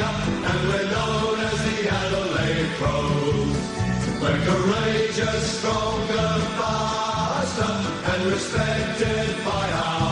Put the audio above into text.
and we're known as the Adelaide Crows. We're courageous, stronger, faster, and respected by our